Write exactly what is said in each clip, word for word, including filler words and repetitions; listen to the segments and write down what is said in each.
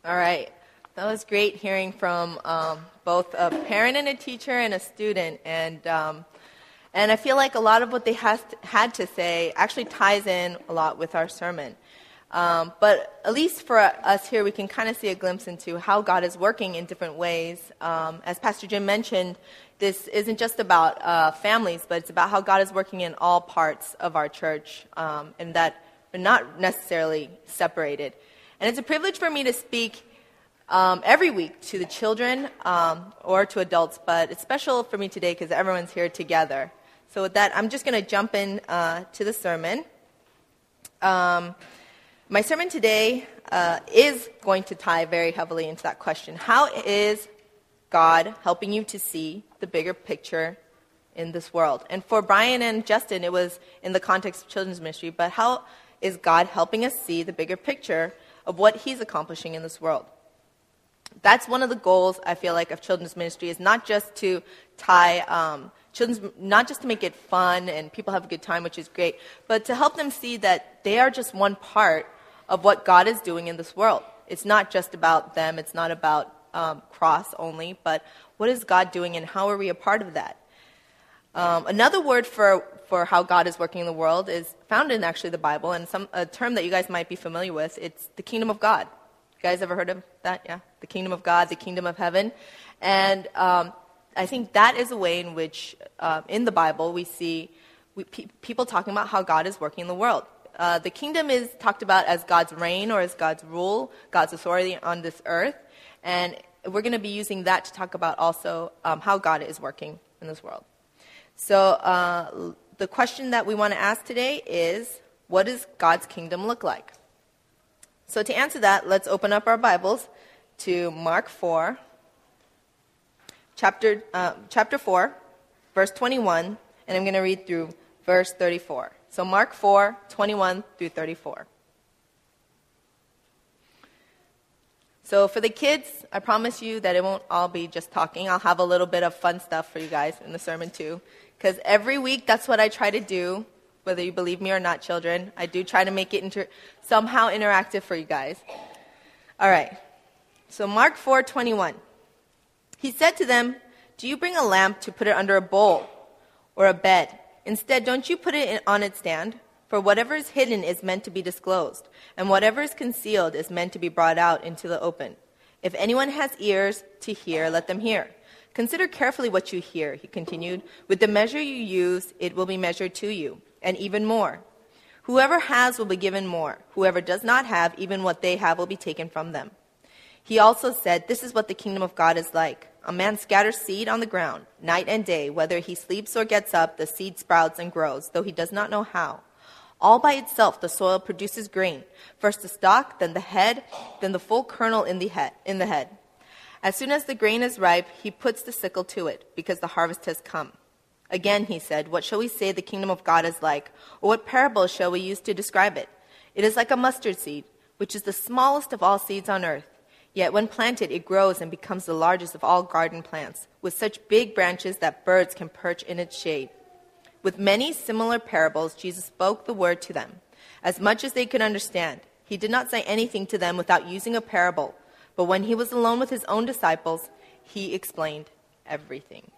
All right. That was great hearing from um, both a parent and a teacher and a student. And um, and I feel like a lot of what they has to, had to say actually ties in a lot with our sermon. Um, but at least for us here, we can kind of see a glimpse into how God is working in different ways. Um, as Pastor Jim mentioned, this isn't just about uh, families, but it's about how God is working in all parts of our church, um, and that we're not necessarily separated. And it's a privilege for me to speak um, every week to the children um, or to adults, but it's special for me today because everyone's here together. So with that, I'm just going to jump in uh, to the sermon. Um, my sermon today uh, is going to tie very heavily into that question. How is God helping you to see the bigger picture in this world? And for Brian and Justin, it was in the context of children's ministry, but how is God helping us see the bigger picture of what he's accomplishing in this world? That's one of the goals, I feel like, of children's ministry, is not just to tie um, children's, not just to make it fun and people have a good time, which is great, but to help them see that they are just one part of what God is doing in this world. It's not just about them. It's not about um, cross only, but what is God doing and how are we a part of that? Um, another word for, for how God is working in the world is found in actually the Bible, and some a term that you guys might be familiar with. It's the kingdom of God. You guys ever heard of that? Yeah, the kingdom of God, the kingdom of heaven. And um, I think that is a way in which, uh, in the Bible, we see we, pe- people talking about how God is working in the world. Uh, the kingdom is talked about as God's reign or as God's rule, God's authority on this earth. And we're going to be using that to talk about also um, how God is working in this world. So uh, the question that we want to ask today is, what does God's kingdom look like? So to answer that, let's open up our Bibles to Mark four, chapter uh, chapter four, verse twenty-one, and I'm going to read through verse thirty-four. So Mark four, twenty-one through thirty-four. So for the kids, I promise you that it won't all be just talking. I'll have a little bit of fun stuff for you guys in the sermon too. Because every week, that's what I try to do, whether you believe me or not, children. I do try to make it inter- somehow interactive for you guys. All right. So Mark four, twenty-one. He said to them, "Do you bring a lamp to put it under a bowl or a bed? Instead, don't you put it on its stand? For whatever is hidden is meant to be disclosed, and whatever is concealed is meant to be brought out into the open. If anyone has ears to hear, let them hear. Consider carefully what you hear," he continued. "With the measure you use, it will be measured to you, and even more. Whoever has will be given more. Whoever does not have, even what they have will be taken from them." He also said, "This is what the kingdom of God is like. A man scatters seed on the ground, night and day. Whether he sleeps or gets up, the seed sprouts and grows, though he does not know how. All by itself, the soil produces grain, first the stalk, then the head, then the full kernel in the head. In the head. As soon as the grain is ripe, he puts the sickle to it, because the harvest has come." Again, he said, "What shall we say the kingdom of God is like? Or what parable shall we use to describe it? It is like a mustard seed, which is the smallest of all seeds on earth. Yet when planted, it grows and becomes the largest of all garden plants, with such big branches that birds can perch in its shade." With many similar parables, Jesus spoke the word to them, as much as they could understand. He did not say anything to them without using a parable, but when he was alone with his own disciples, he explained everything.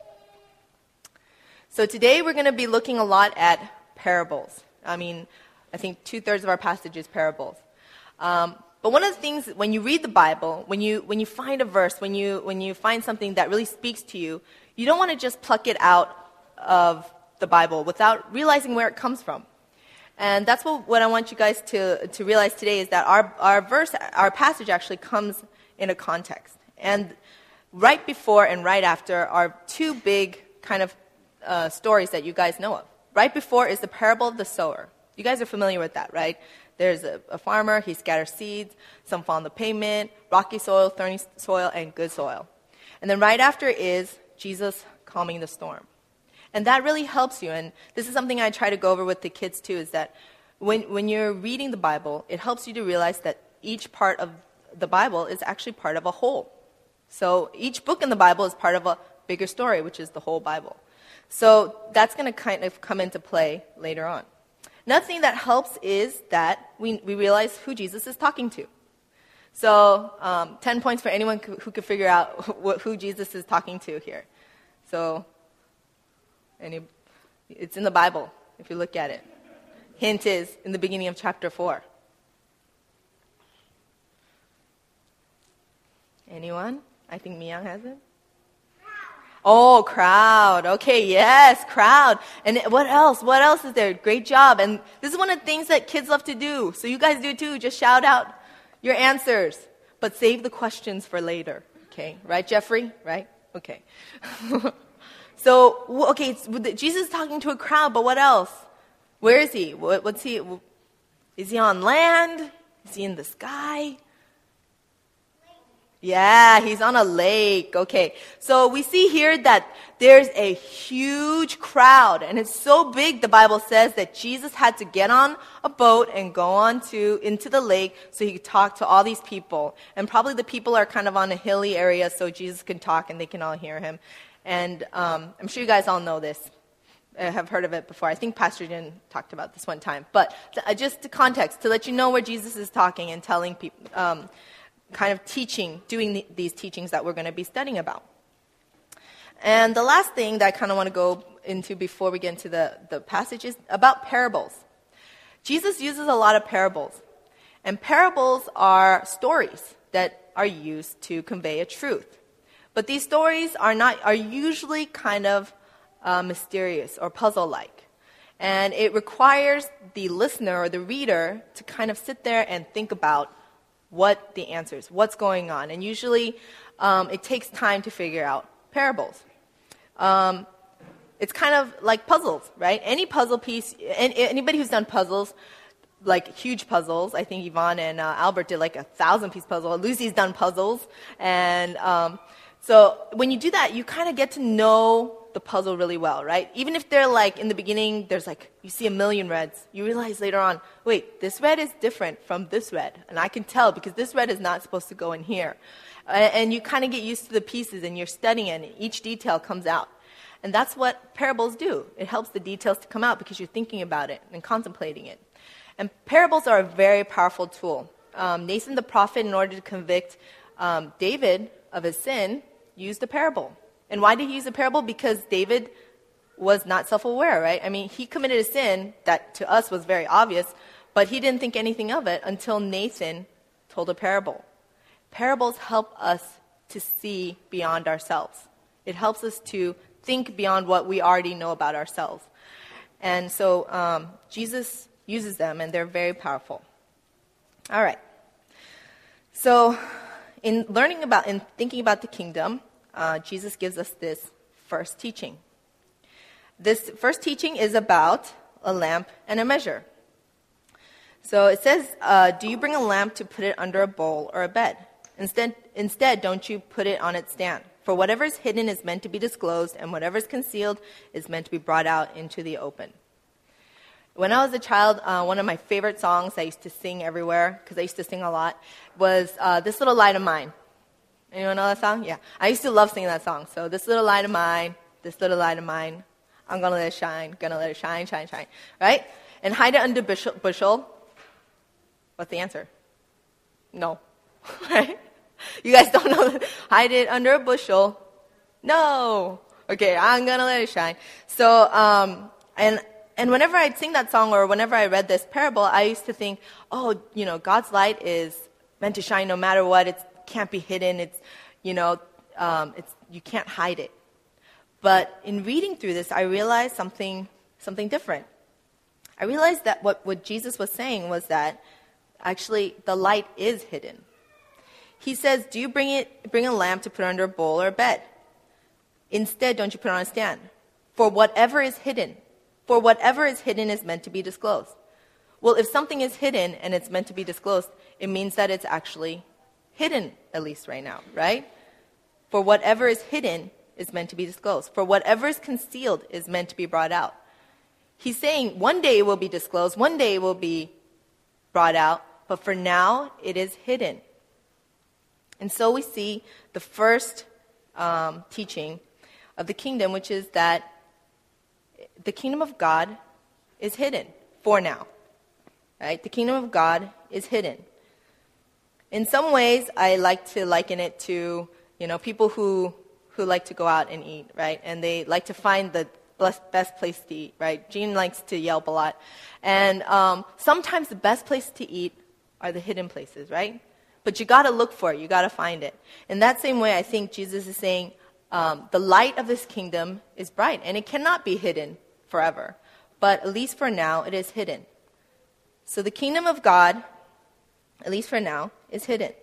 So today we're going to be looking a lot at parables. I mean, I think two-thirds of our passage is parables. Um, but one of the things, when you read the Bible, when you when you find a verse, when you when you find something that really speaks to you, you don't want to just pluck it out of the Bible without realizing where it comes from. And that's what, what I want you guys to, to realize today, is that our, our verse, our passage actually comes in a context. And right before and right after are two big kind of uh, stories that you guys know of. Right before is the parable of the sower. You guys are familiar with that, right? There's a, a farmer, he scatters seeds, some fall on the pavement, rocky soil, thorny soil, and good soil. And then right after is Jesus calming the storm. And that really helps you. And this is something I try to go over with the kids too, is that when, when you're reading the Bible, it helps you to realize that each part of the Bible is actually part of a whole. So each book in the Bible is part of a bigger story, which is the whole Bible. So that's going to kind of come into play later on. Another thing that helps is that we, we realize who Jesus is talking to. So um, ten points for anyone who, who could figure out wh- who Jesus is talking to here. So any, it's in the Bible, if you look at it. Hint is in the beginning of chapter four. Anyone? I think Miyang has it. Oh, crowd. Okay, yes, crowd. And what else? What else is there? Great job. And this is one of the things that kids love to do. So you guys do too. Just shout out your answers, but save the questions for later. Okay, right, Jeffrey? Right? Okay. So, okay, it's, Jesus is talking to a crowd, but what else? Where is he? What, what's he? Is he on land? Is he in the sky? Yeah, he's on a lake. Okay. So we see here that there's a huge crowd, and it's so big, the Bible says, that Jesus had to get on a boat and go on to into the lake so he could talk to all these people. And probably the people are kind of on a hilly area, so Jesus can talk and they can all hear him. And um, I'm sure you guys all know this. I have heard of it before. I think Pastor Jin talked about this one time. But uh, just the context, to let you know where Jesus is talking and telling people, um, kind of teaching, doing the, these teachings that we're going to be studying about. And the last thing that I kind of want to go into before we get into the, the passage is about parables. Jesus uses a lot of parables. And parables are stories that are used to convey a truth. But these stories are not are usually kind of uh, mysterious or puzzle-like. And it requires the listener or the reader to kind of sit there and think about what the answer is, what's going on. And usually um, it takes time to figure out parables. Um, it's kind of like puzzles, right? Any puzzle piece, and anybody who's done puzzles, like huge puzzles, I think Yvonne and uh, Albert did like a thousand-piece puzzle. Lucy's done puzzles. And um, so when you do that, you kind of get to know the puzzle really well, right? Even if they're like, in the beginning, there's like, you see a million reds. You realize later on, wait, this red is different from this red. And I can tell because this red is not supposed to go in here. And you kind of get used to the pieces and you're studying it and each detail comes out. And that's what parables do. It helps the details to come out because you're thinking about it and contemplating it. And parables are a very powerful tool. Um, Nathan the prophet, in order to convict um, David of his sin, used a parable. And why did he use a parable? Because David was not self-aware, right? I mean, he committed a sin that to us was very obvious, but he didn't think anything of it until Nathan told a parable. Parables help us to see beyond ourselves. It helps us to think beyond what we already know about ourselves. And so um, Jesus uses them, and they're very powerful. All right. So in learning about and thinking about the kingdom, Uh, Jesus gives us this first teaching. This first teaching is about a lamp and a measure. So it says, uh, do you bring a lamp to put it under a bowl or a bed? Instead, instead, don't you put it on its stand? For whatever is hidden is meant to be disclosed, and whatever is concealed is meant to be brought out into the open. When I was a child, uh, one of my favorite songs I used to sing everywhere, because I used to sing a lot, was uh, This Little Light of Mine. Anyone know that song? Yeah. I used to love singing that song. So, this little light of mine, this little light of mine, I'm going to let it shine, going to let it shine, shine, shine. Right? And hide it under bushel. bushel. What's the answer? No. Right? You guys don't know that? Hide it under a bushel. No. Okay, I'm going to let it shine. So, um, and and whenever I'd sing that song or whenever I read this parable, I used to think, oh, you know, God's light is meant to shine no matter what. It's can't be hidden. It's, you know, um, it's you can't hide it. But in reading through this, I realized something something different. I realized that what, what Jesus was saying was that actually the light is hidden. He says, do you bring it bring a lamp to put under a bowl or a bed? Instead, don't you put it on a stand? For whatever is hidden, for whatever is hidden is meant to be disclosed. Well, if something is hidden and it's meant to be disclosed, it means that it's actually hidden, at least right now, right? For whatever is hidden is meant to be disclosed. For whatever is concealed is meant to be brought out. He's saying one day it will be disclosed, one day it will be brought out, but for now it is hidden. And so we see the first um, teaching of the kingdom, which is that the kingdom of God is hidden for now, right? The kingdom of God is hidden. In some ways, I like to liken it to, you know, people who who like to go out and eat, right? And they like to find the best place to eat, right? Jean likes to Yelp a lot. And um, sometimes the best place to eat are the hidden places, right? But you got to look for it. You got to find it. In that same way, I think Jesus is saying um, the light of this kingdom is bright, and it cannot be hidden forever. But at least for now, it is hidden. So the kingdom of God, at least for now, is hidden.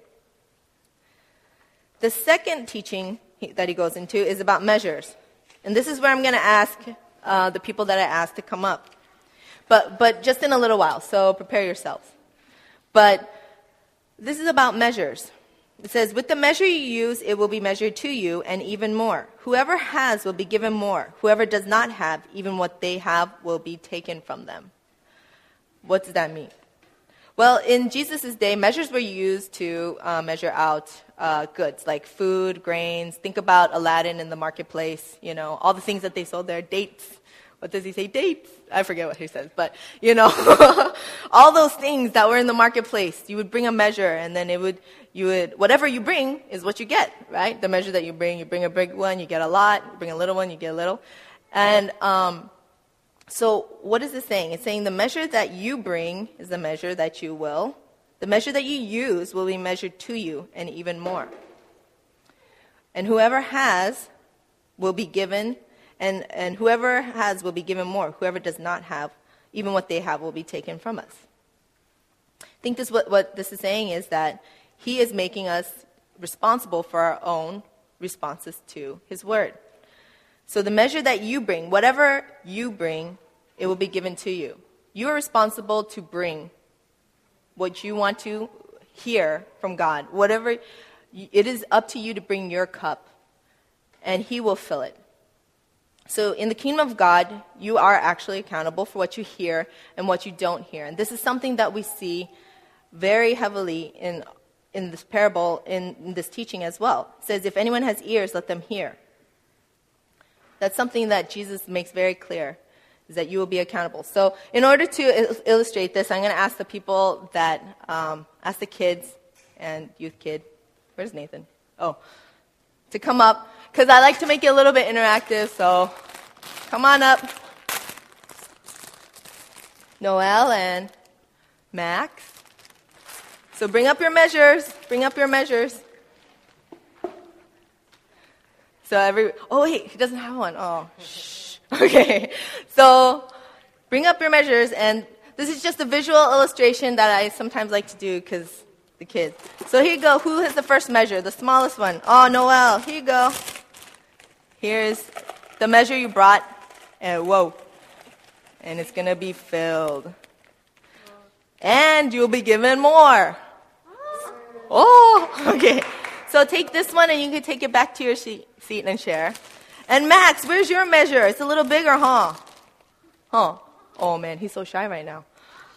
The second teaching he, that he goes into is about measures. And this is where I'm going to ask uh, the people that I asked to come up. But, but just in a little while, so prepare yourselves. But this is about measures. It says, with the measure you use, it will be measured to you, and even more. Whoever has will be given more. Whoever does not have, even what they have will be taken from them. What does that mean? Well, in Jesus' day, measures were used to uh, measure out uh, goods like food, grains. Think about Aladdin in the marketplace, you know, all the things that they sold there, dates. What does he say? Dates. I forget what he says, but, you know, all those things that were in the marketplace. You would bring a measure, and then it would, you would, whatever you bring is what you get, right? The measure that you bring, you bring a big one, you get a lot. You bring a little one, you get a little. And um, so what is it saying? It's saying the measure that you bring is the measure that you will. The measure that you use will be measured to you, and even more. And whoever has will be given. And, and whoever has will be given more. Whoever does not have, even what they have will be taken from us. I think this what, what this is saying is that he is making us responsible for our own responses to his word. So the measure that you bring, whatever you bring, it will be given to you. You are responsible to bring what you want to hear from God. Whatever, it is up to you to bring your cup, and he will fill it. So in the kingdom of God, you are actually accountable for what you hear and what you don't hear. And this is something that we see very heavily in in this parable, in, in this teaching as well. It says, if anyone has ears, let them hear. That's something that Jesus makes very clear, is that you will be accountable. So in order to il- illustrate this, I'm going to ask the people that, um, ask the kids and youth kid, where's Nathan? Oh, to come up. Because I like to make it a little bit interactive, so come on up. Noel and Max. So bring up your measures. Bring up your measures. So every, oh wait, he doesn't have one. Oh, shh. Okay. So bring up your measures, and this is just a visual illustration that I sometimes like to do because the kids. So here you go. Who has the first measure? The smallest one. Oh, Noel. Here you go. Here's the measure you brought. And whoa. And it's going to be filled. And you'll be given more. Oh, okay. So take this one, and you can take it back to your seat, seat and share. And Max, where's your measure? It's a little bigger, huh? Huh? Oh, man, he's so shy right now.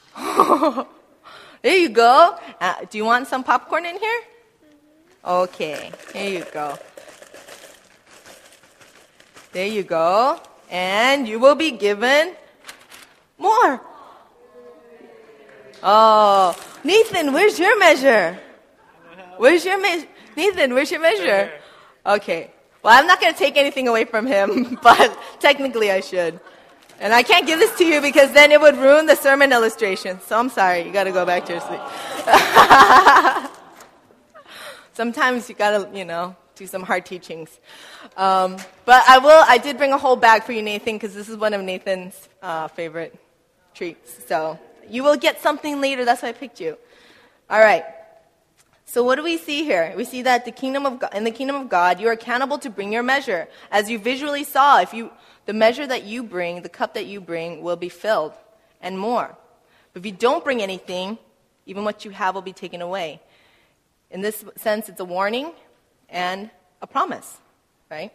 There you go. Uh, do you want some popcorn in here? Okay, here you go. There you go. And you will be given more. Oh, Nathan, where's your measure? Where's your measure? Nathan, where's your measure? Okay. Well, I'm not going to take anything away from him, but technically I should. And I can't give this to you because then it would ruin the sermon illustration. So I'm sorry. You got to go back to your seat. Sometimes you got to, you know, do some hard teachings. Um, but I will. I did bring a whole bag for you, Nathan, because this is one of Nathan's uh, favorite treats. So you will get something later. That's why I picked you. All right. So what do we see here? We see that the kingdom of God, in the kingdom of God, you are accountable to bring your measure. As you visually saw, if you the measure that you bring, the cup that you bring, will be filled and more. But if you don't bring anything, even what you have will be taken away. In this sense, it's a warning and a promise, right?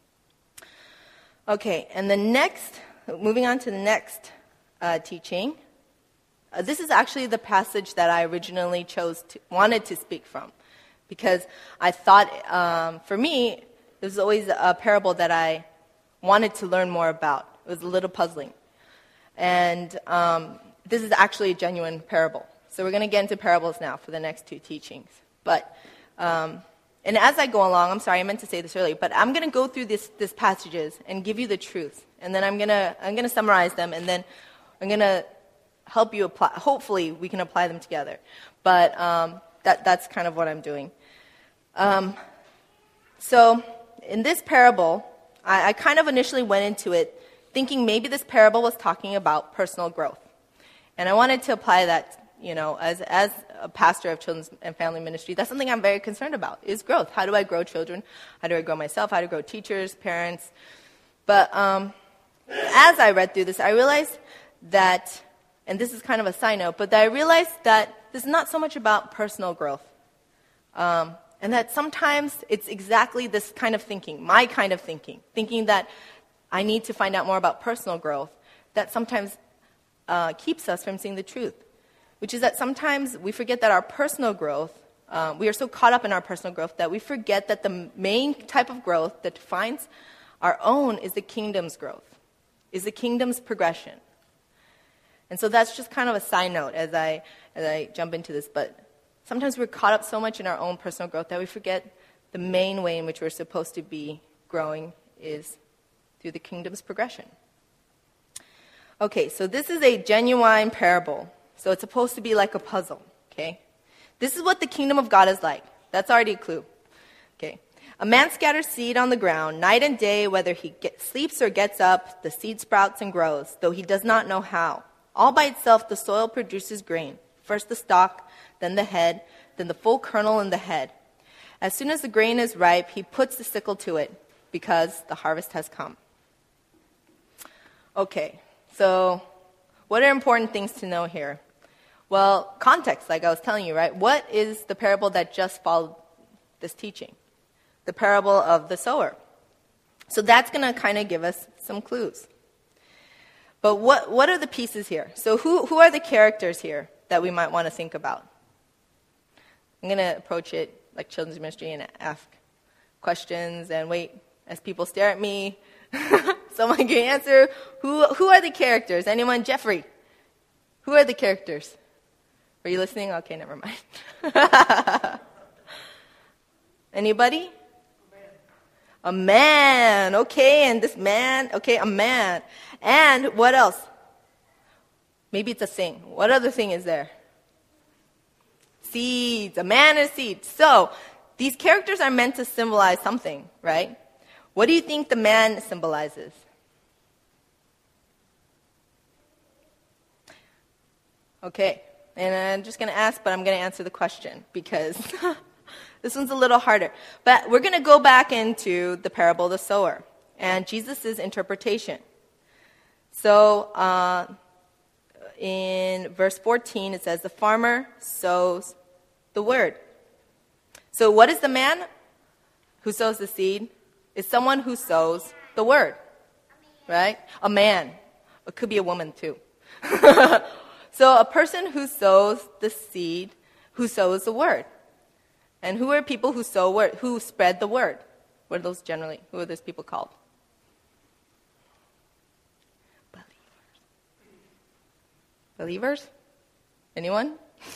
Okay, and the next, moving on to the next uh, teaching. Uh, this is actually the passage that I originally chose to, wanted to speak from, because I thought, um, for me, this was always a parable that I wanted to learn more about. It was a little puzzling. And um, this is actually a genuine parable. So we're going to get into parables now for the next two teachings. But, um, and as I go along, I'm sorry, I meant to say this earlier, but I'm going to go through this, this passages and give you the truth. And then I'm going to, I'm going to summarize them, and then I'm going to help you apply. Hopefully we can apply them together. But um, that, that's kind of what I'm doing. Um, so in this parable, I, I kind of initially went into it thinking maybe this parable was talking about personal growth. And I wanted to apply that, you know, as as a pastor of children's and family ministry, that's something I'm very concerned about, is growth. How do I grow children? How do I grow myself? How do I grow teachers, parents? But um, as I read through this, I realized that, and this is kind of a side note, but that I realized that this is not so much about personal growth. Um, and that sometimes it's exactly this kind of thinking, my kind of thinking, thinking that I need to find out more about personal growth, that sometimes uh, keeps us from seeing the truth. Which is that sometimes we forget that our personal growth, uh, we are so caught up in our personal growth that we forget that the main type of growth that defines our own is the kingdom's growth, is the kingdom's progression. And so that's just kind of a side note as I as I jump into this. But sometimes we're caught up so much in our own personal growth that we forget the main way in which we're supposed to be growing is through the kingdom's progression. Okay, so this is a genuine parable. So it's supposed to be like a puzzle, okay? This is what the kingdom of God is like. That's already a clue, okay? A man scatters seed on the ground, night and day, whether he get, sleeps or gets up, the seed sprouts and grows, though he does not know how. All by itself, the soil produces grain. First the stalk, then the head, then the full kernel in the head. As soon as the grain is ripe, he puts the sickle to it, because the harvest has come. Okay, so what are important things to know here? Well, context, like I was telling you, right? What is the parable that just followed this teaching? The parable of the sower. So that's going to kind of give us some clues. But what what are the pieces here? So who, who are the characters here that we might want to think about? I'm going to approach it like children's ministry and ask questions and wait as people stare at me. Someone can answer. Who who are the characters? Anyone? Jeffrey. Who are the characters? Are you listening? Okay, never mind. Anybody? A man. A man. Okay, and this man. Okay, a man. And what else? Maybe it's a thing. What other thing is there? Seeds. A man and a seed. So, these characters are meant to symbolize something, right? What do you think the man symbolizes? Okay. And I'm just going to ask, but I'm going to answer the question because this one's a little harder. But we're going to go back into the parable of the sower and Jesus' interpretation. So uh, in verse fourteen, it says, the farmer sows the word. So what is the man who sows the seed? It's someone who sows the word, right? A man. It could be a woman too. So a person who sows the seed, who sows the word. And who are people who sow word, who spread the word? What are those generally? Who are those people called? Believers. Believers? Anyone?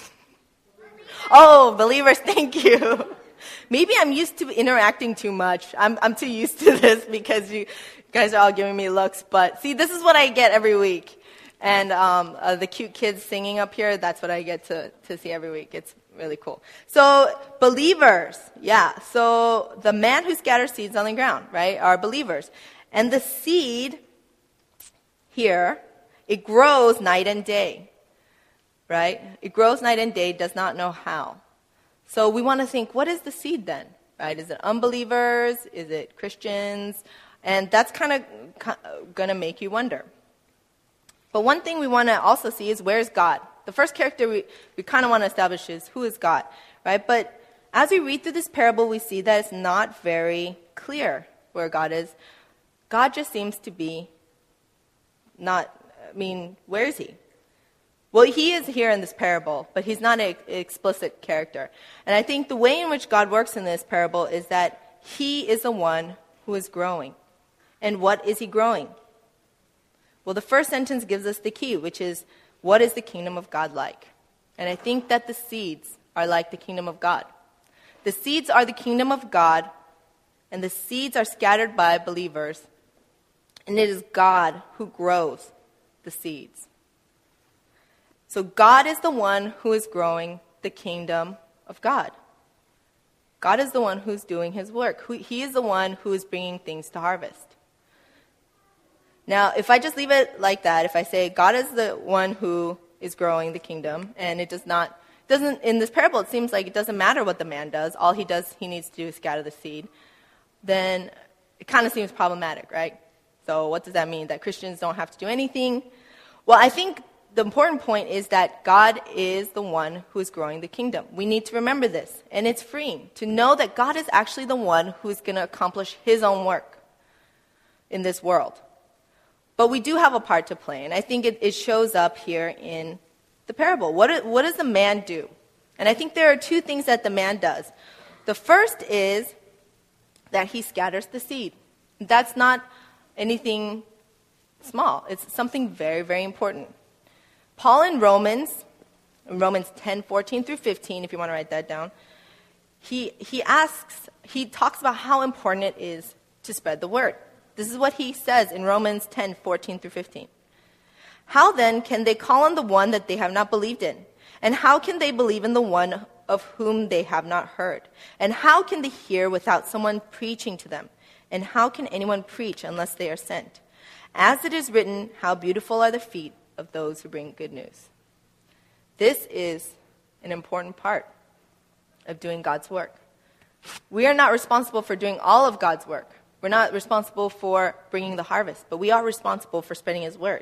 Oh, believers, thank you. Maybe I'm used to interacting too much. I'm I'm too used to this because you guys are all giving me looks. But see, this is what I get every week. And um, uh, the cute kids singing up here, that's what I get to, to see every week. It's really cool. So believers, yeah. So the man who scatters seeds on the ground, right, are believers. And the seed here, it grows night and day, right? It grows night and day, does not know how. So we want to think, what is the seed then, right? Is it unbelievers? Is it Christians? And that's kind of going to make you wonder. But one thing we want to also see is, where's God? The first character we, we kind of want to establish is, who is God, right? But as we read through this parable, we see that it's not very clear where God is. God just seems to be not, I mean, where is he? Well, he is here in this parable, but he's not an explicit character. And I think the way in which God works in this parable is that he is the one who is growing. And what is he growing? Well, the first sentence gives us the key, which is, what is the kingdom of God like? And I think that the seeds are like the kingdom of God. The seeds are the kingdom of God, and the seeds are scattered by believers, and it is God who grows the seeds. So God is the one who is growing the kingdom of God. God is the one who's doing his work. He is the one who is bringing things to harvest. Now, if I just leave it like that, if I say God is the one who is growing the kingdom, and it does not, doesn't, in this parable, it seems like it doesn't matter what the man does. All he does, he needs to do is scatter the seed. Then it kind of seems problematic, right? So what does that mean? That Christians don't have to do anything? Well, I think the important point is that God is the one who is growing the kingdom. We need to remember this, and it's freeing to know that God is actually the one who is going to accomplish his own work in this world. But we do have a part to play, and I think it, it shows up here in the parable. What, what does the man do? And I think there are two things that the man does. The first is that he scatters the seed. That's not anything small. It's something very, very important. Paul in Romans, in Romans ten, fourteen through fifteen, if you want to write that down, he, he asks, he talks about how important it is to spread the word. This is what he says in Romans ten, fourteen through fifteen. How then can they call on the one that they have not believed in? And how can they believe in the one of whom they have not heard? And how can they hear without someone preaching to them? And how can anyone preach unless they are sent? As it is written, how beautiful are the feet of those who bring good news. This is an important part of doing God's work. We are not responsible for doing all of God's work. We're not responsible for bringing the harvest, but we are responsible for spreading his word.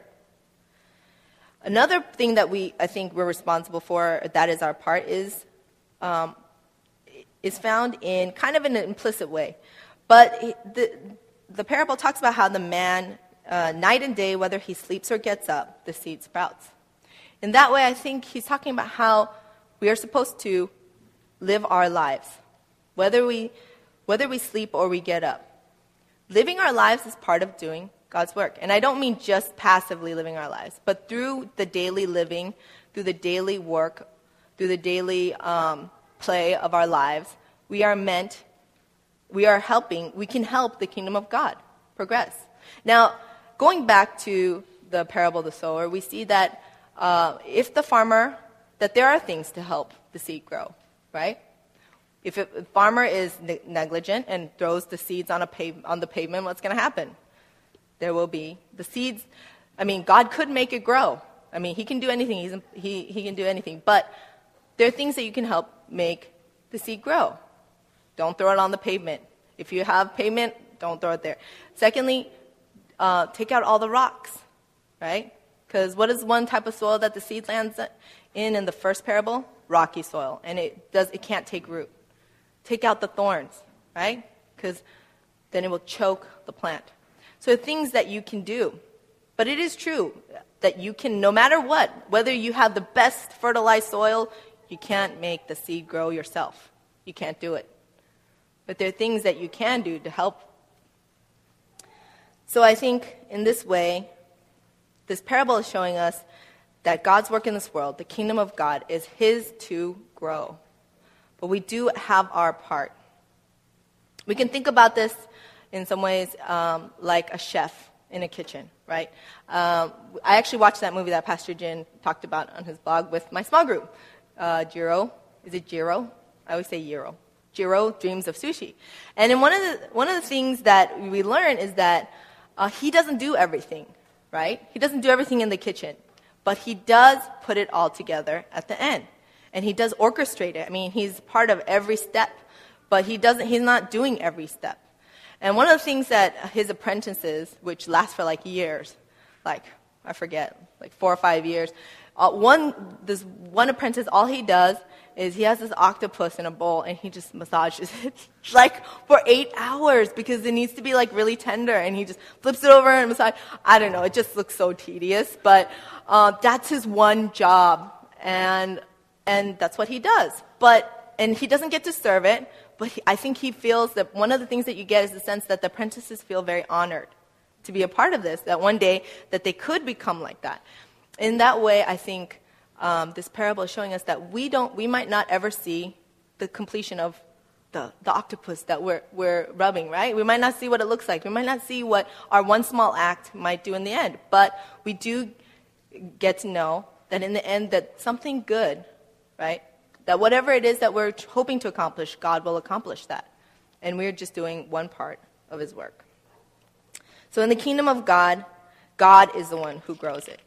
Another thing that we, I think we're responsible for, that is our part, is um, is found in kind of an implicit way. But the, the parable talks about how the man, uh, night and day, whether he sleeps or gets up, the seed sprouts. In that way, I think he's talking about how we are supposed to live our lives, whether we, whether we sleep or we get up. Living our lives is part of doing God's work. And I don't mean just passively living our lives, but through the daily living, through the daily work, through the daily um, play of our lives, we are meant, we are helping, we can help the kingdom of God progress. Now, going back to the parable of the sower, we see that uh, if the farmer, that there are things to help the seed grow, right? If a farmer is ne- negligent and throws the seeds on a pav- on the pavement, what's going to happen? There will be the seeds. I mean, God could make it grow. I mean, he can do anything. He's, he, he can do anything. But there are things that you can help make the seed grow. Don't throw it on the pavement. If you have pavement, don't throw it there. Secondly, uh, take out all the rocks, right? Because what is one type of soil that the seed lands in in the first parable? Rocky soil. And it does it can't take root. Take out the thorns, right? Because then it will choke the plant. So things that you can do. But it is true that you can, no matter what, whether you have the best fertilized soil, you can't make the seed grow yourself. You can't do it. But there are things that you can do to help. So I think in this way, this parable is showing us that God's work in this world, the kingdom of God, is his to grow. But we do have our part. We can think about this in some ways um, like a chef in a kitchen, right? Um, I actually watched that movie that Pastor Jin talked about on his blog with my small group. Uh, Jiro, is it Jiro? I always say Jiro. Jiro dreams of sushi. And in one of the one of the things that we learn is that uh, he doesn't do everything, right? He doesn't do everything in the kitchen, but he does put it all together at the end. And he does orchestrate it. I mean, he's part of every step, but he doesn't. He's not doing every step. And one of the things that his apprentices, which last for like years, like I forget, like four or five years, uh, one this one apprentice, all he does is he has this octopus in a bowl and he just massages it like for eight hours because it needs to be like really tender, and he just flips it over and massages. I don't know. It just looks so tedious, but uh, that's his one job, and. And that's what he does. But, and he doesn't get to serve it, but he, I think he feels that one of the things that you get is the sense that the apprentices feel very honored to be a part of this, that one day that they could become like that. In that way, I think um, this parable is showing us that we don't, we might not ever see the completion of the, the octopus that we're, we're rubbing, right? We might not see what it looks like. We might not see what our one small act might do in the end. But we do get to know that in the end that something good, right? That whatever it is that we're hoping to accomplish, God will accomplish that. And we're just doing one part of his work. So in the kingdom of God, God is the one who grows it.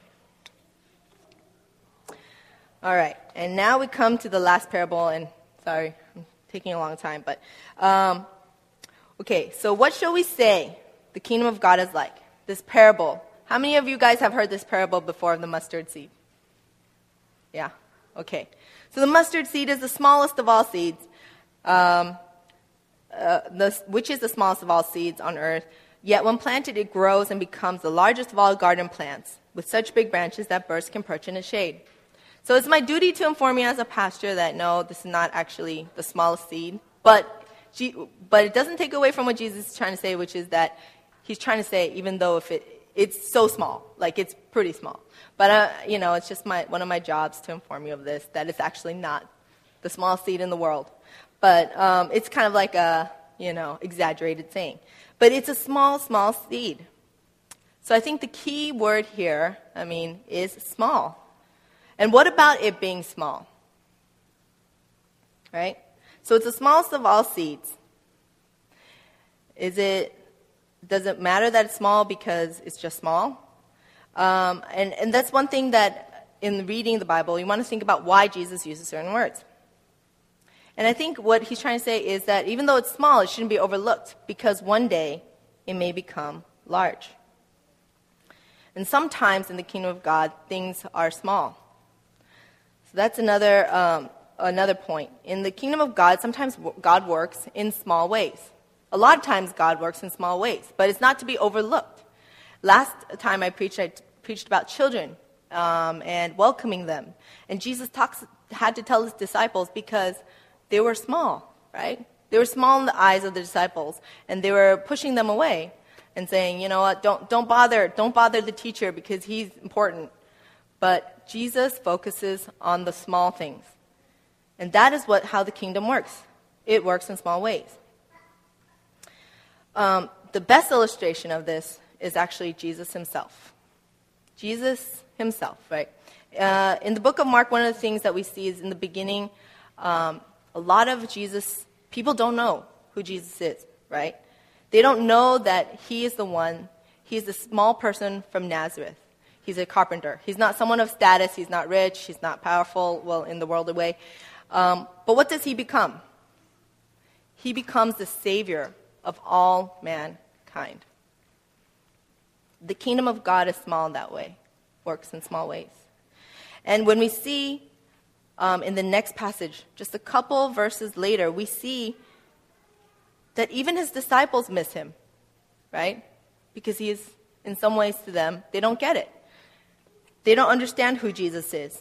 All right, and now we come to the last parable, and sorry, I'm taking a long time, but um, okay, so what shall we say the kingdom of God is like? This parable. How many of you guys have heard this parable before of the mustard seed? Yeah, okay. So the mustard seed is the smallest of all seeds, um, uh, the, which is the smallest of all seeds on earth. Yet when planted, it grows and becomes the largest of all garden plants, with such big branches that birds can perch in its shade. So it's my duty to inform you as a pastor that no, this is not actually the smallest seed. But, but it doesn't take away from what Jesus is trying to say, which is that he's trying to say, even though if it it's so small, like it's pretty small. But, uh, you know, it's just my one of my jobs to inform you of this, that it's actually not the smallest seed in the world. But um, it's kind of like a, you know, exaggerated saying. But it's a small, small seed. So I think the key word here, I mean, is small. And what about it being small? Right? So it's the smallest of all seeds. Is it, does it matter that it's small because it's just small? Um, and, and that's one thing that in reading the Bible, you want to think about why Jesus uses certain words. And I think what he's trying to say is that even though it's small, it shouldn't be overlooked because one day it may become large. And sometimes in the kingdom of God, things are small. So that's another um, another point. In the kingdom of God, sometimes God works in small ways. A lot of times God works in small ways, but it's not to be overlooked. Last time I preached, I t- preached about children um, and welcoming them. And Jesus talks, had to tell his disciples because they were small, right? They were small in the eyes of the disciples, and they were pushing them away and saying, you know what, don't, don't bother, don't bother the teacher because he's important. But Jesus focuses on the small things. And that is what how the kingdom works. It works in small ways. Um, the best illustration of this is actually Jesus himself. Jesus himself, right? Uh, in the book of Mark, one of the things that we see is in the beginning, um, a lot of Jesus, people don't know who Jesus is, right? They don't know that he is the one, he's the small person from Nazareth. He's a carpenter. He's not someone of status. He's not rich. He's not powerful, well, in the worldly way. Um, but what does he become? He becomes the savior of all mankind. The kingdom of God is small in that way, works in small ways. And when we see um, in the next passage, just a couple verses later, we see that even his disciples miss him, right? Because he is, in some ways to them, they don't get it. They don't understand who Jesus is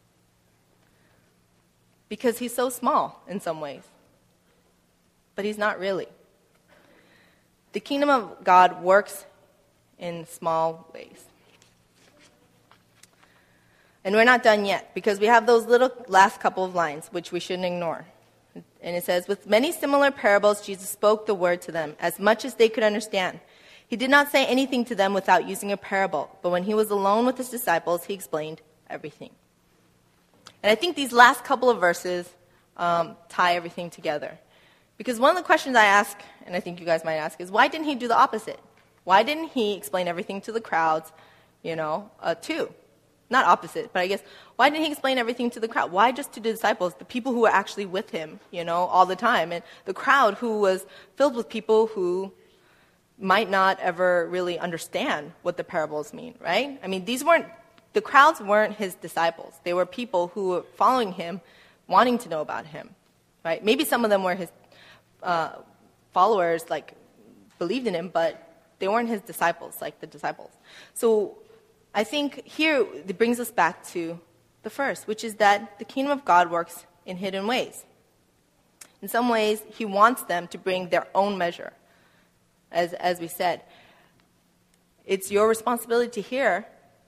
because he's so small in some ways. But he's not really. The kingdom of God works in small ways. And we're not done yet because we have those little last couple of lines, which we shouldn't ignore. And it says, with many similar parables, Jesus spoke the word to them as much as they could understand. He did not say anything to them without using a parable, but when he was alone with his disciples, he explained everything. And I think these last couple of verses um, tie everything together. Because one of the questions I ask, and I think you guys might ask, is why didn't he do the opposite? Why didn't he explain everything to the crowds, you know, uh, too? Not opposite, but I guess, why didn't he explain everything to the crowd? Why just to the disciples, the people who were actually with him, you know, all the time? And the crowd who was filled with people who might not ever really understand what the parables mean, right? I mean, these weren't, the crowds weren't his disciples. They were people who were following him, wanting to know about him, right? Maybe some of them were his uh, followers, like, believed in him, but they weren't his disciples, like the disciples. So I think here it brings us back to the first, which is that the kingdom of God works in hidden ways. In some ways, he wants them to bring their own measure. As as we said, it's your responsibility to hear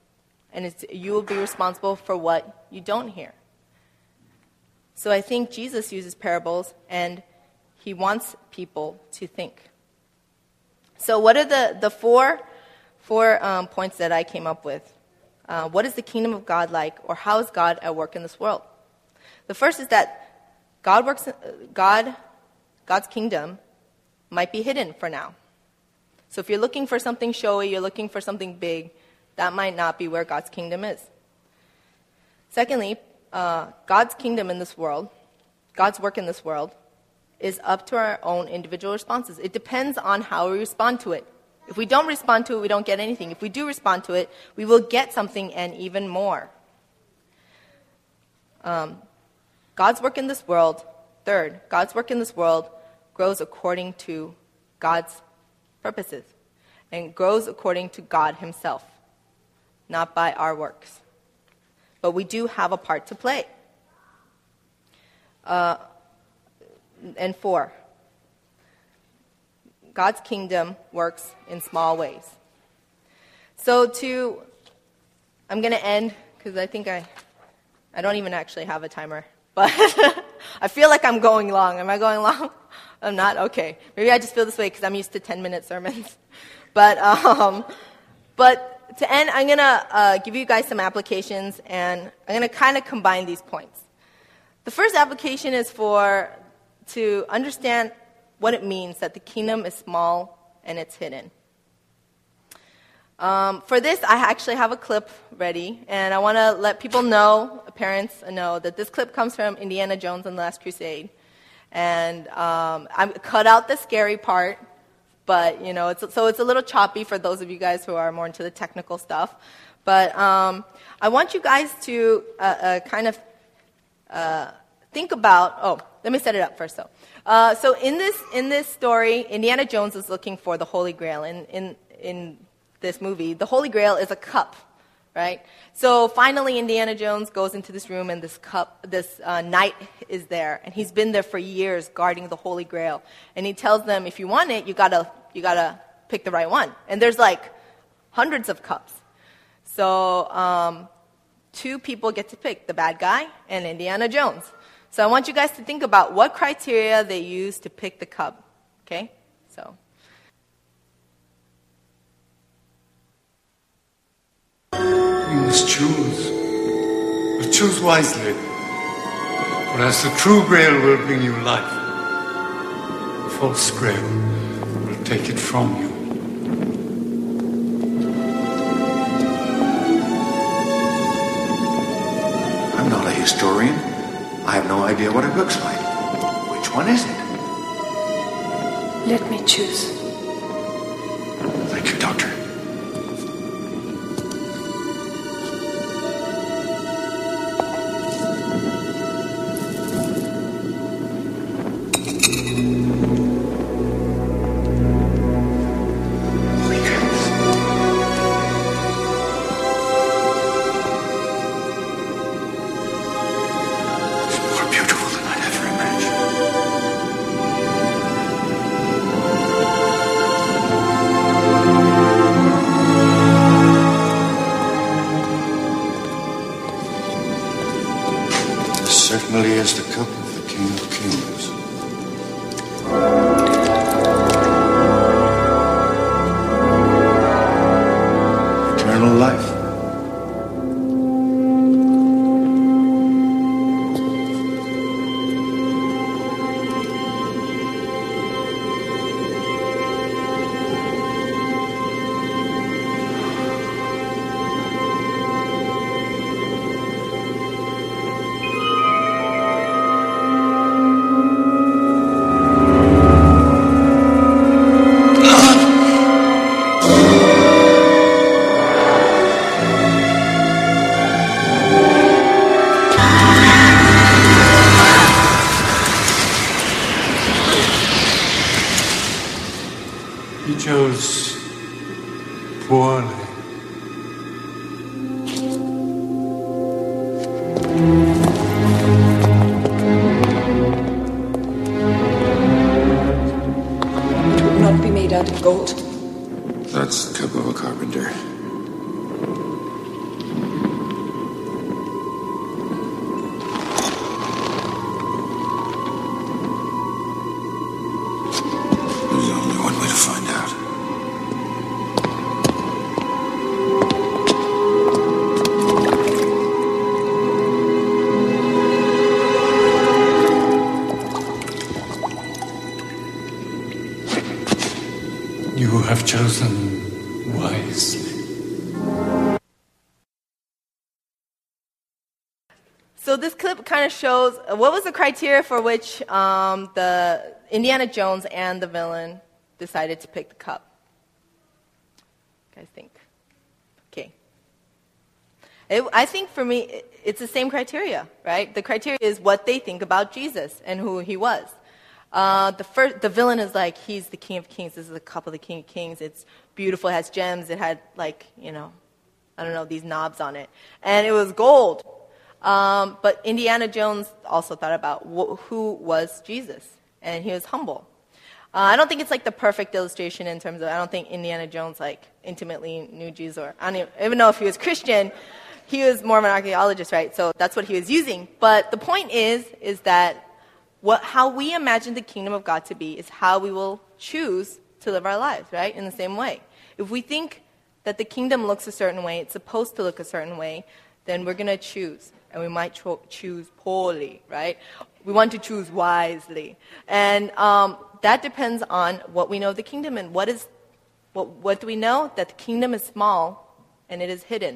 and it's, you will be responsible for what you don't hear. So I think Jesus uses parables, and he wants people to think. So what are the, the four, four um, points that I came up with? Uh, what is the kingdom of God like, or how is God at work in this world? The first is that God works. God, God's kingdom might be hidden for now. So if you're looking for something showy, you're looking for something big, that might not be where God's kingdom is. Secondly, uh, God's kingdom in this world, God's work in this world, is up to our own individual responses. It depends on how we respond to it. If we don't respond to it, we don't get anything. If we do respond to it, we will get something and even more. Um, God's work in this world, third, God's work in this world grows according to God's purposes and grows according to God himself, not by our works. But we do have a part to play. Uh, and four, God's kingdom works in small ways. So to, I'm going to end, because I think I, I don't even actually have a timer, but I feel like I'm going long. Am I going long? I'm not? Okay. Maybe I just feel this way because I'm used to ten-minute sermons. But, um, but to end, I'm going to uh, give you guys some applications, and I'm going to kind of combine these points. The first application is for, to understand what it means that the kingdom is small and it's hidden. Um, for this, I actually have a clip ready, and I want to let people know, parents know, that this clip comes from Indiana Jones and the Last Crusade. And um, I cut out the scary part, but, you know, it's, so it's a little choppy for those of you guys who are more into the technical stuff. But um, I want you guys to uh, uh, kind of uh, think about, oh, let me set it up first, though. Uh, so in this in this story, Indiana Jones is looking for the Holy Grail. In in in this movie, the Holy Grail is a cup, right? So finally, Indiana Jones goes into this room, and this cup, this uh, knight is there, and he's been there for years guarding the Holy Grail. And he tells them, if you want it, you gotta you gotta pick the right one. And there's like hundreds of cups. So um, two people get to pick: the bad guy and Indiana Jones. So I want you guys to think about what criteria they use to pick the cup, okay? So. You must choose, but choose wisely. For as the true Grail will bring you life, the false Grail will take it from you. I'm not a historian. I have no idea what it looks like. Which one is it? Let me choose. Thank you, Doctor. Certainly is the cup of the King of Kings. Eternal life. He chose poorly. It would not be made out of gold. That's the cup of a carpenter. You have chosen wisely. So this clip kind of shows what was the criteria for which um, the Indiana Jones and the villain decided to pick the cup. You guys think? Okay. It, I think for me, it, it's the same criteria, right? The criteria is what they think about Jesus and who he was. Uh, the first, the villain is like, he's the King of Kings. This is the cup of the King of Kings. It's beautiful. It has gems. It had like, you know, I don't know, these knobs on it. And it was gold. Um, but Indiana Jones also thought about wh- who was Jesus, and he was humble. Uh, I don't think it's like the perfect illustration in terms of, I don't think Indiana Jones like intimately knew Jesus, or I don't even, even know if he was Christian. He was more of an archaeologist, right? So that's what he was using. But the point is, is that what, how we imagine the kingdom of God to be is how we will choose to live our lives, right? In the same way. If we think that the kingdom looks a certain way, it's supposed to look a certain way, then we're going to choose. And we might cho- choose poorly, right? We want to choose wisely. And um, that depends on what we know of the kingdom. And what is, what, what do we know? That the kingdom is small and it is hidden.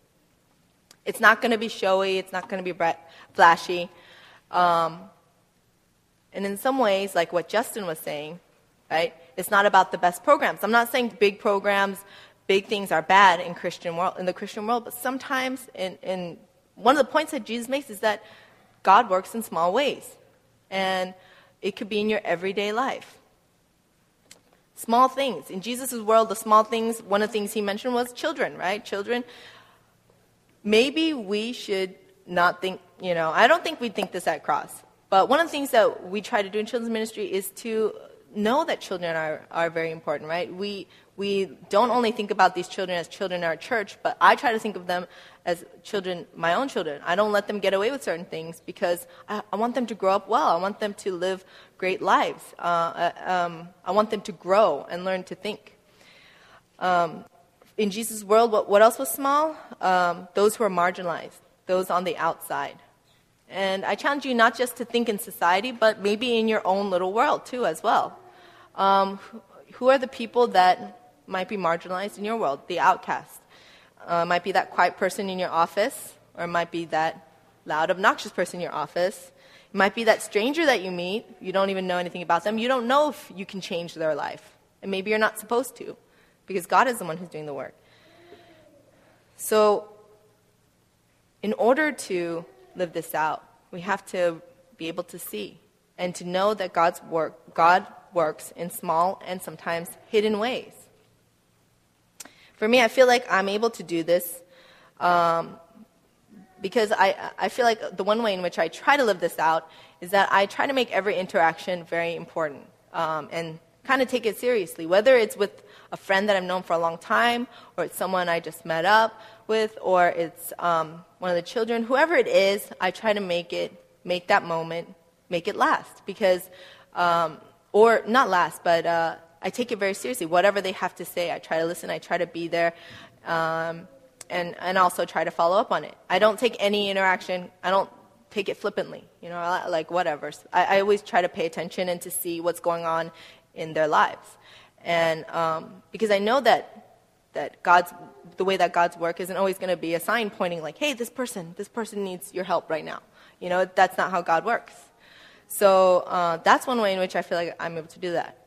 It's not going to be showy. It's not going to be bright, flashy. Um, and in some ways, like what Justin was saying, right? It's not about the best programs. I'm not saying big programs, big things are bad in Christian world, in the Christian world, but sometimes in, in one of the points that Jesus makes is that God works in small ways. And it could be in your everyday life. Small things. In Jesus' world, the small things, one of the things he mentioned was children, right? Children. Maybe we should not think, you know, I don't think we think this at Cross. But one of the things that we try to do in children's ministry is to know that children are, are very important, right? We we don't only think about these children as children in our church, but I try to think of them as children, my own children. I don't let them get away with certain things because I, I want them to grow up well. I want them to live great lives. Uh, um, I want them to grow and learn to think. Um, in Jesus' world, what, what else was small? Um, those who are marginalized, those on the outside. And I challenge you not just to think in society, but maybe in your own little world too as well. Um, who are the people that might be marginalized in your world? The outcast. Uh, might be that quiet person in your office, or it might be that loud, obnoxious person in your office. It might be that stranger that you meet. You don't even know anything about them. You don't know if you can change their life. And maybe you're not supposed to, because God is the one who's doing the work. So, in order to live this out, we have to be able to see and to know that God's work, God works in small and sometimes hidden ways. For me, I feel like I'm able to do this um, because I, I feel like the one way in which I try to live this out is that I try to make every interaction very important um, and kind of take it seriously, whether it's with a friend that I've known for a long time, or it's someone I just met up with, or it's um, one of the children. Whoever it is, I try to make it, make that moment, make it last. Because, um, or not last, but uh, I take it very seriously. Whatever they have to say, I try to listen, I try to be there, um, and, and also try to follow up on it. I don't take any interaction, I don't take it flippantly, you know, like whatever. I, I always try to pay attention and to see what's going on in their lives. And um, because I know that that God's, the way that God's work isn't always going to be a sign pointing like, hey, this person, this person needs your help right now. You know, that's not how God works. So uh, that's one way in which I feel like I'm able to do that.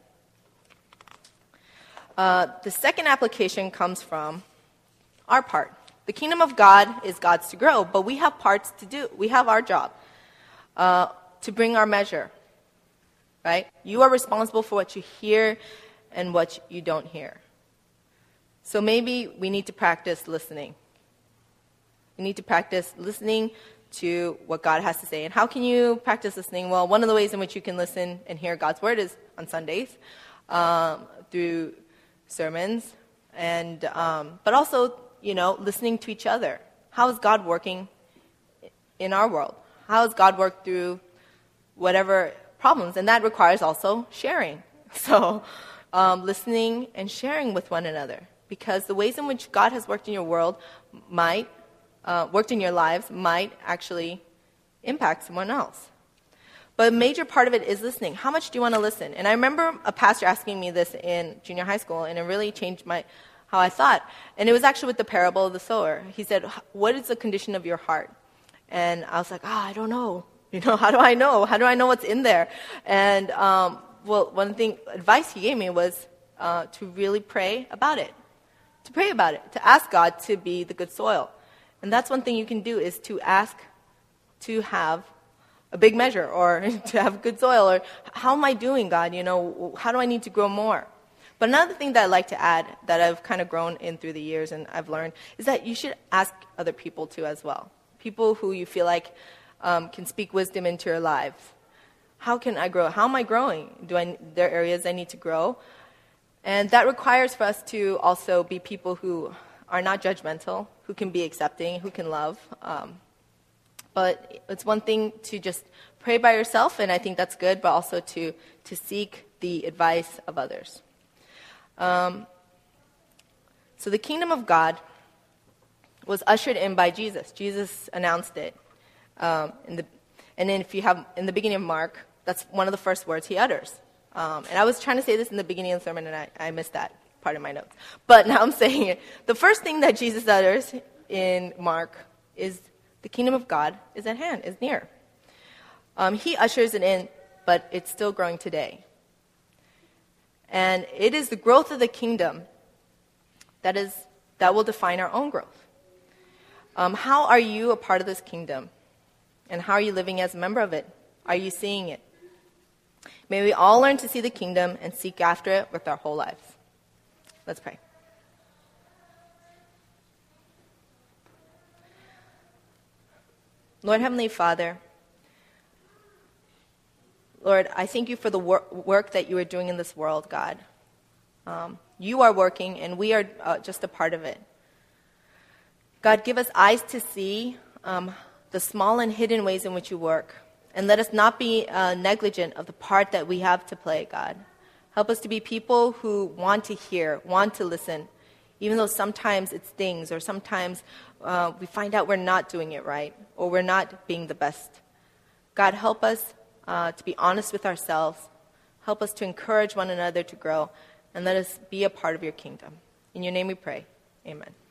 Uh, the second application comes from our part. The kingdom of God is God's to grow, but we have parts to do. We have our job uh, to bring our measure, right? You are responsible for what you hear and what you don't hear. So maybe we need to practice listening. We need to practice listening to what God has to say. And how can you practice listening? Well, one of the ways in which you can listen and hear God's word is on Sundays, um, through sermons, and um, but also, you know, listening to each other. How is God working in our world? How has God worked through whatever problems? And that requires also sharing. So um, listening and sharing with one another. Because the ways in which God has worked in your world might, uh, worked in your lives, might actually impact someone else. But a major part of it is listening. How much do you want to listen? And I remember a pastor asking me this in junior high school, and it really changed my how I thought. And it was actually with the parable of the sower. He said, what is the condition of your heart? And I was like, oh, I don't know. You know, how do I know? How do I know what's in there? And, um, well, one thing, advice he gave me was uh, to really pray about it. To pray about it. To ask God to be the good soil. And that's one thing you can do, is to ask to have a big measure, or to have good soil, or how am I doing, God? You know, how do I need to grow more? But another thing that I'd like to add, that I've kind of grown in through the years and I've learned, is that you should ask other people too as well. People who you feel like um, can speak wisdom into your lives. How can I grow? How am I growing? Do I, there are areas I need to grow? And that requires for us to also be people who are not judgmental, who can be accepting, who can love. Um, But it's one thing to just pray by yourself, and I think that's good, but also to, to seek the advice of others. Um, so the kingdom of God was ushered in by Jesus. Jesus announced it. Um, in the, and then if you have, in the beginning of Mark, that's one of the first words he utters. Um, and I was trying to say this in the beginning of the sermon, and I, I missed that part of my notes. But now I'm saying it. The first thing that Jesus utters in Mark is, the kingdom of God is at hand, is near. Um, he ushers it in, but it's still growing today. And it is the growth of the kingdom that is that will define our own growth. Um, how are you a part of this kingdom? And how are you living as a member of it? Are you seeing it? May we all learn to see the kingdom and seek after it with our whole lives. Let's pray. Lord, Heavenly Father, Lord, I thank you for the wor- work that you are doing in this world, God. Um, you are working, and we are uh, just a part of it. God, give us eyes to see um, the small and hidden ways in which you work, and let us not be uh, negligent of the part that we have to play, God. Help us to be people who want to hear, want to listen, even though sometimes it stings, or sometimes uh, we find out we're not doing it right, or we're not being the best. God, help us uh, to be honest with ourselves. Help us to encourage one another to grow, and let us be a part of your kingdom. In your name we pray. Amen.